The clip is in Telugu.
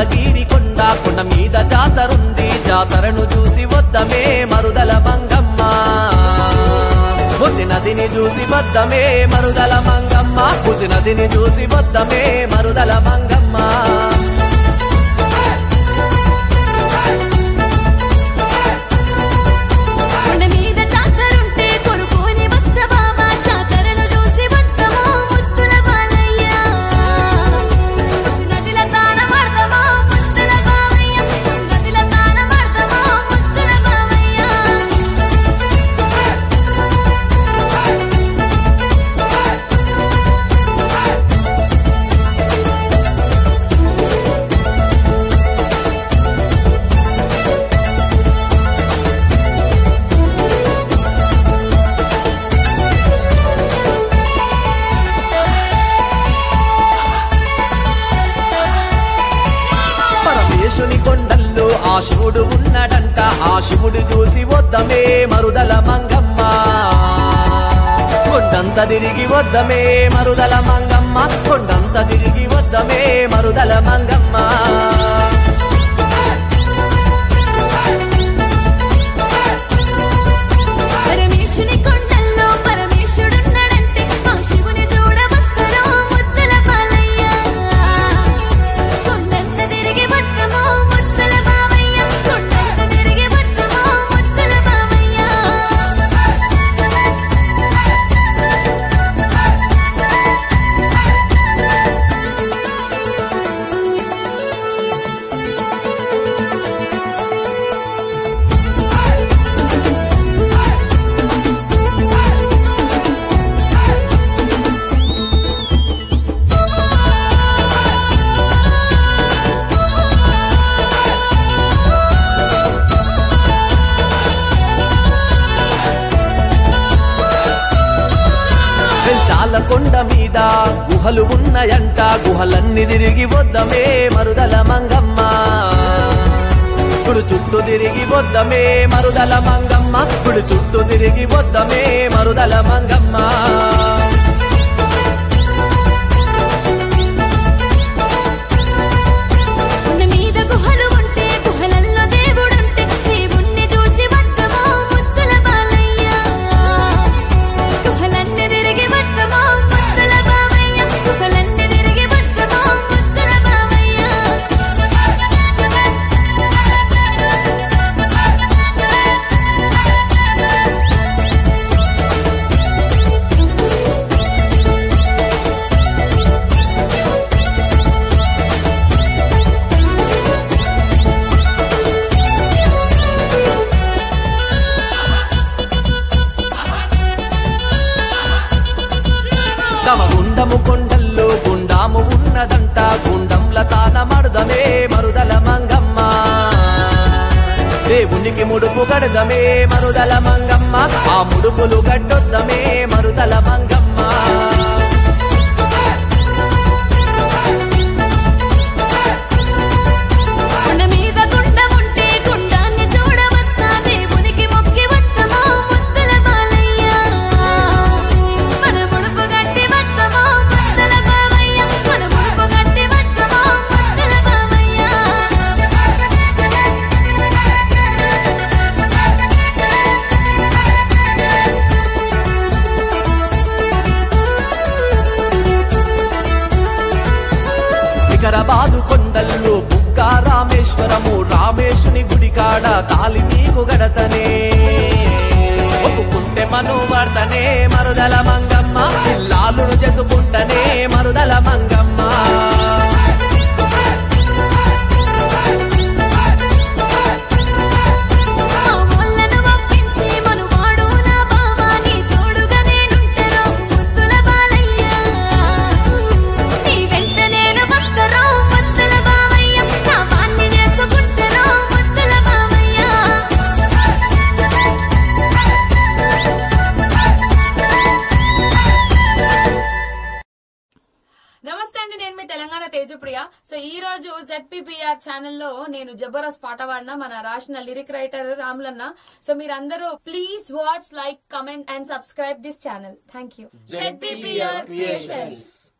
యాదగిరి కొండ కొండ మీద జాతరుంది జాతరను చూసి వద్దమే మరుదల మంగమ్మ ముసి నదిని చూసి వద్దమే మరుదల మంగమ్మ ముసి నదిని చూసి వద్దమే మరుదల మంగమ్మ పరమేశుని కొండల్లో ఆ శివుడు ఉన్నాడంట ఆ శివుడు చూసి వద్దమే మరుదల మంగమ్మ కొండంత తిరిగి వద్దమే మరుదల మంగమ్మ కొండంత తిరిగి వద్దమే మరుదల మంగమ్మ పరమేశుని కొండల్లో పరమేశుడున్నాడంటే ఆ శివుని చూడవస్తారో ముద్దుల బాలయ్య కొండంత తిరిగి వద్దమో ముద్దుల బావయ్య కొండంత తిరిగి వద్దమో ముద్దుల బావయ్య చాలా కొండ మీద గుహలు ఉన్నాయంట గుహలన్నీ తిరిగి వద్దమే మరుదల మంగమ్మ కుడు చుట్టూ తిరిగి వద్దమే మరుదల మంగమ్మ కుడు చుట్టూ తిరిగి వద్దమే మరుదల మంగమ్మ కొండ మీద గుహలు ఉంటే గుహలల్లో దేవుడుంటే దేవుణ్ణి చూచి వద్దమో ముద్దుల బాలయ్య గుహలన్నీ తిరిగి వద్దమో ముద్దుల బావయ్య గుహలన్నీ తిరిగి వద్దమో ముద్దుల బావయ్య తమ గుండము కొండల్లో గుండాము ఉన్నదంట గుండంల తాన మడుదమే మరుదల మంగమ్మ దేవునికి ముడుపు గడదమే మరుదల మంగమ్మ ఆ ముడుపులు గడ్డొద్దమే మరుదల మంగమ్మ కొండ మీద గుండ ఉంటే గుండాన్ని చూడవస్తా దేవునికి మొక్కి వద్దమో ముద్దుల బాలయ్య మన ముడుపు గట్టి వద్దమో ముద్దుల బావయ్య మన ముడుపు గట్టి వద్దమో ముద్దుల బావయ్య వికరాబాదు కొండల్లో బుగ్గా రామేశ్వరము రామేశుని గుడికాడ తాలి నీకు గడతనే ఒప్పుకుంటే మను వార్తనే మరుదల మంగమ్మ పిల్లాలును చేసుకుంటనే మరుదల మంగమ్మ ఆ మొల్లను ఒప్పించి మనువాడు నా బావా నీ తోడుగా నేనుంటరో ముద్దుల బాలయ్య నీ వెంట నేను వస్తరో ముద్దుల బావయ్య నా వాణ్ణి చేసుకుంటరో ముద్దుల బావయ్య నమస్తే అండి, నేను మీ తెలంగాణ తేజప్రియ. సో ఈ రోజు ZPPR ఛానల్లో నేను జబర్దస్త్ పాట పాడిన మన రాసిన లిరిక్ రైటర్ రాములన్న. సో మీరందరూ please watch, like, comment and subscribe this channel. Thank you. ZPPR creations.